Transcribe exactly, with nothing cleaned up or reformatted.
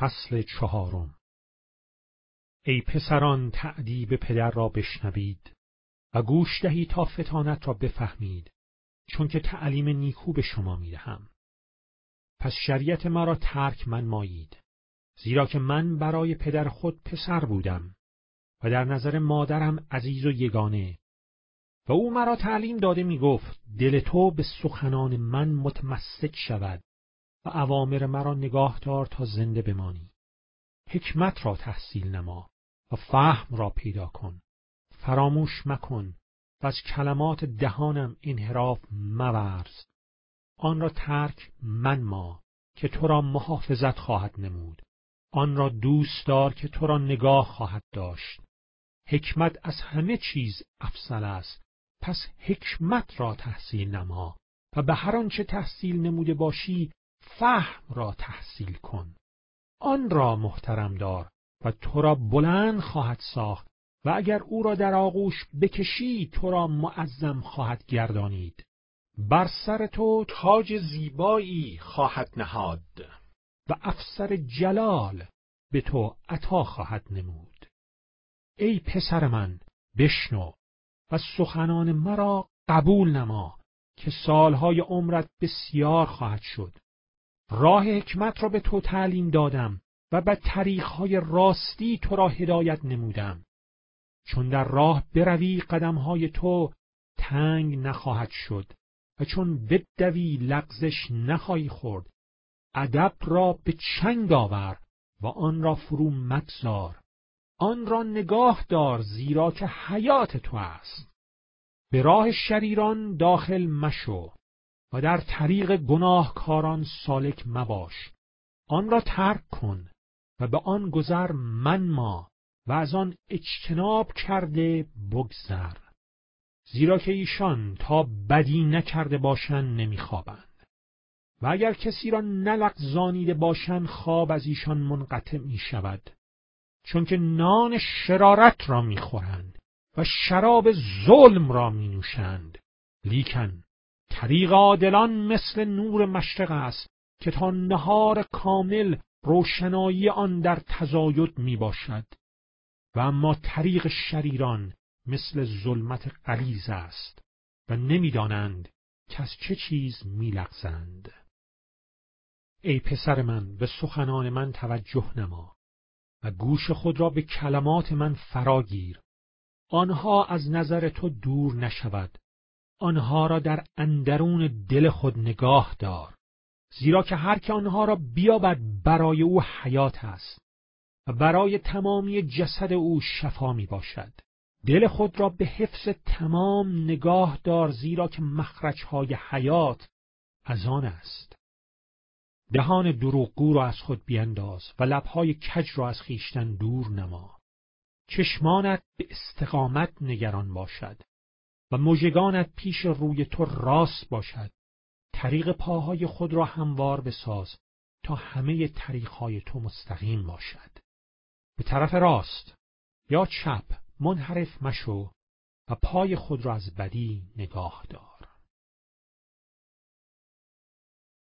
فصل چهارم. ای پسران، تأدیب پدر را بشنوید و گوش دهید تا فطانت را بفهمید، چون که تعلیم نیکو به شما میدهم. پس شریعت مرا ترک منمایید، زیرا که من برای پدر خود پسر بودم و در نظر مادرم عزیز و یگانه. و او مرا تعلیم داده می گفت دل تو به سخنان من متمسک شود و اوامر مرا نگاه دار تا زنده بمانی. حکمت را تحصیل نما و فهم را پیدا کن. فراموش مکن و از کلمات دهانم انحراف مورز. آن را ترک منما که تو را محافظت خواهد نمود. آن را دوست دار که تو را نگاه خواهد داشت. حکمت از همه چیز افضل است، پس حکمت را تحصیل نما و به هر آنچه تحصیل نموده باشی فهم را تحصیل کن. آن را محترم دار و تو را بلند خواهد ساخت و اگر او را در آغوش بکشی تو را معظم خواهد گردانید. بر سر تو تاج زیبایی خواهد نهاد و افسر جلال به تو عطا خواهد نمود. ای پسر من، بشنو و سخنان مرا قبول نما که سالهای عمرت بسیار خواهد شد. راه حکمت را به تو تعلیم دادم و به طریقهای راستی تو را هدایت نمودم. چون در راه بروی قدمهای تو تنگ نخواهد شد و چون بدوی لغزش نخواهی خورد. ادب را به چنگ آور و آن را فرو مگذار. آن را نگاه دار زیرا که حیات تو است. به راه شریران داخل مشو و در طریق گناهکاران سالک مباش. آن را ترک کن و به آن گذر منما و از آن اجتناب کرده بگذر. زیرا که ایشان تا بدی نکرده باشند نمیخوابند و اگر کسی را نلغزانیده باشند خواب از ایشان منقطع می شود. چون که نان شرارت را میخورند و شراب ظلم را می نوشند. لیکن طریق عادلان مثل نور مشرق است که تا نهار کامل روشنایی آن در تزاید می باشد. و اما طریق شریران مثل ظلمت غلیظ است و نمیدانند که از چه چیز می لغزند. ای پسر من، به سخنان من توجه نما و گوش خود را به کلمات من فراگیر. آنها از نظر تو دور نشود. آنها را در اندرون دل خود نگاه دار، زیرا که هر که آنها را بیابد برای او حیات است و برای تمامی جسد او شفا می باشد. دل خود را به حفظ تمام نگاه دار، زیرا که مخرجهای حیات از آن است. دهان دروغگو را از خود بینداز و لبهای کج را از خویشتن دور نما. چشمانت به استقامت نگران باشد و مژگانت پیش روی تو راست باشد. طریق پاهای خود را هموار بساز تا همه طریقهای تو مستقیم باشد. به طرف راست یا چپ منحرف مشو و پای خود را از بدی نگاه دار.